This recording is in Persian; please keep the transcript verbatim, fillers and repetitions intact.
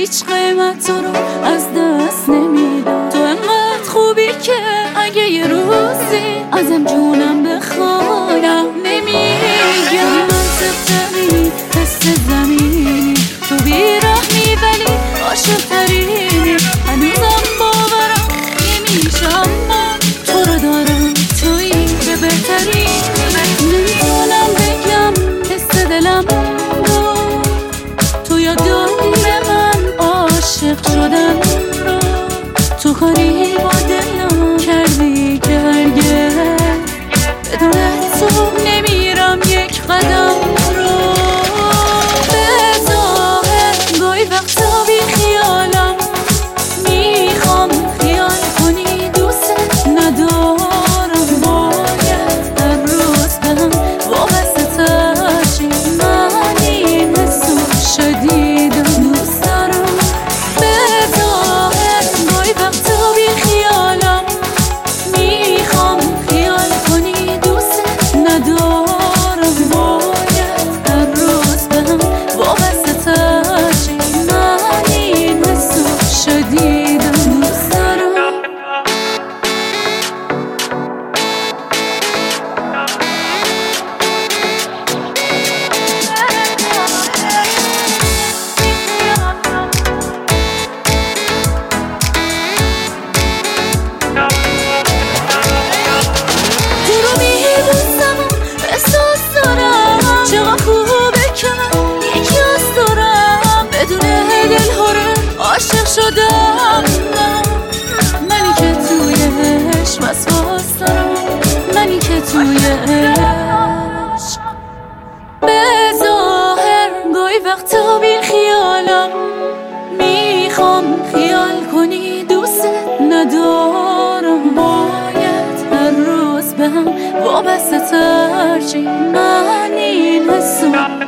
هیچ قیمت تو رو از دست نمیدم. تو انقدر خوبی که اگه یه روزی ازم جونم بخوادم نمیگم. منطق ترینی، حس زمینی، تو بیرحمی ولی عاشق ترینی. هنوزم باورم نمیشه اما تو رو دارم، تویی که بهترینی. نمیتونم بگم حس دلم رو، تو یاد داری به من عاشق شدن رو. تو کاری با دلم کردی که هرگز بدون تو نمیرم یک قدم رو. به ظاهر گاهی وقتا بی خیالم میخوام خیال کنی دوست ندارم. باید هر روز بهم وابسته ترشی، من این حسو شدیدم دوست دارم. به ظاهر گاهی وقتا بی خیالم میخوام خیال کنی دوست ندارم. باید هر روز بهم وابسته ترشی، من این حسو شدیدم دوست دارم. تو رو میبوسم و احساس دارم چقدر خوبه که من یکی از دارم. بدون دلهوره عاشق شدم منی که توی عشق وسواس دارم، منی که توی عشق. به ظاهر گاهی وقتا بی خیالم میخوام خیال کنی دوست ندارم. باید هر روز بهم وابسته ترشی، من این حسو